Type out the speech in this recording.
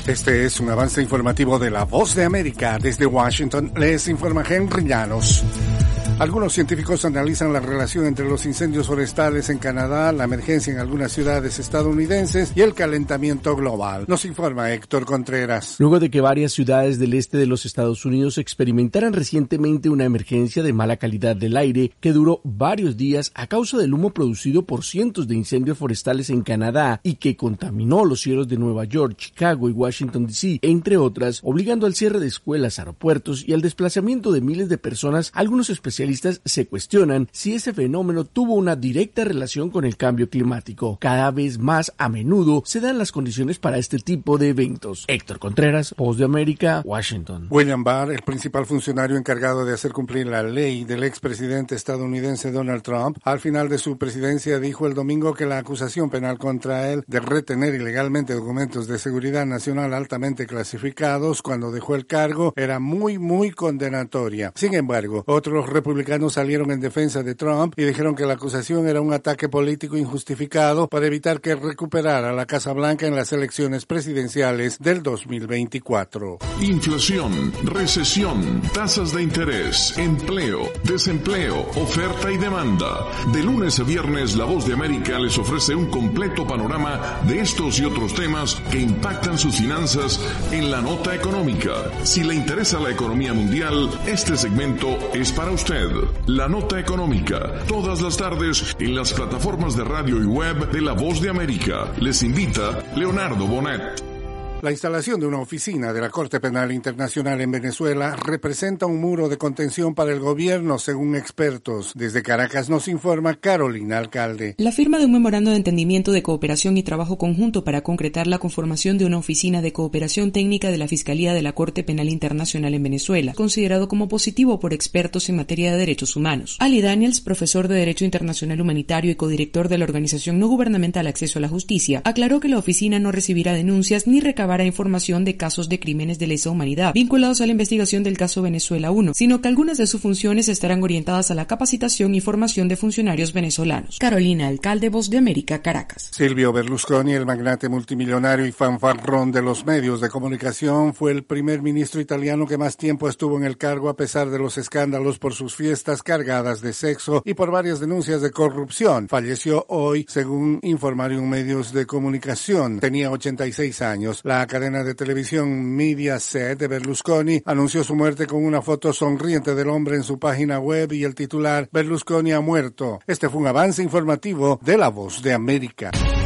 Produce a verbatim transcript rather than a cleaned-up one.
Este es un avance informativo de La Voz de América. Desde Washington les informa Henry Llanos. Algunos científicos analizan la relación entre los incendios forestales en Canadá, la emergencia en algunas ciudades estadounidenses y el calentamiento global. Nos informa Héctor Contreras. Luego de que varias ciudades del este de los Estados Unidos experimentaran recientemente una emergencia de mala calidad del aire que duró varios días a causa del humo producido por cientos de incendios forestales en Canadá y que contaminó los cielos de Nueva York, Chicago y Washington D C, entre otras, obligando al cierre de escuelas, aeropuertos y al desplazamiento de miles de personas, algunos especialistas se cuestionan si ese fenómeno tuvo una directa relación con el cambio climático. Cada vez más a menudo se dan las condiciones para este tipo de eventos. Héctor Contreras, Voz de América, Washington. William Barr, el principal funcionario encargado de hacer cumplir la ley del expresidente estadounidense Donald Trump, al final de su presidencia dijo el domingo que la acusación penal contra él de retener ilegalmente documentos de seguridad nacional altamente clasificados cuando dejó el cargo era muy, muy condenatoria. Sin embargo, otros republicanos republicanos salieron en defensa de Trump y dijeron que la acusación era un ataque político injustificado para evitar que recuperara la Casa Blanca en las elecciones presidenciales del dos mil veinticuatro. Inflación, recesión, tasas de interés, empleo, desempleo, oferta y demanda. De lunes a viernes, La Voz de América les ofrece un completo panorama de estos y otros temas que impactan sus finanzas en la nota económica. Si le interesa la economía mundial, este segmento es para usted. La Nota Económica, todas las tardes en las plataformas de radio y web de La Voz de América. Les invita Leonardo Bonet. La instalación de una oficina de la Corte Penal Internacional en Venezuela representa un muro de contención para el gobierno, según expertos. Desde Caracas nos informa Carolina Alcalde. La firma de un memorando de entendimiento de cooperación y trabajo conjunto para concretar la conformación de una oficina de cooperación técnica de la Fiscalía de la Corte Penal Internacional en Venezuela, considerado como positivo por expertos en materia de derechos humanos. Ali Daniels, profesor de Derecho Internacional Humanitario y codirector de la organización no gubernamental Acceso a la Justicia, aclaró que la oficina no recibirá denuncias ni recabará información de casos de crímenes de lesa humanidad vinculados a la investigación del caso Venezuela uno, sino que algunas de sus funciones estarán orientadas a la capacitación y formación de funcionarios venezolanos. Carolina Alcalde, Voz de América, Caracas. Silvio Berlusconi, el magnate multimillonario y fanfarrón de los medios de comunicación, fue el primer ministro italiano que más tiempo estuvo en el cargo a pesar de los escándalos por sus fiestas cargadas de sexo y por varias denuncias de corrupción. Falleció hoy, según informaron medios de comunicación. Tenía ochenta y seis años. La cadena de televisión Mediaset de Berlusconi anunció su muerte con una foto sonriente del hombre en su página web y el titular "Berlusconi ha muerto". Este fue un avance informativo de La Voz de América.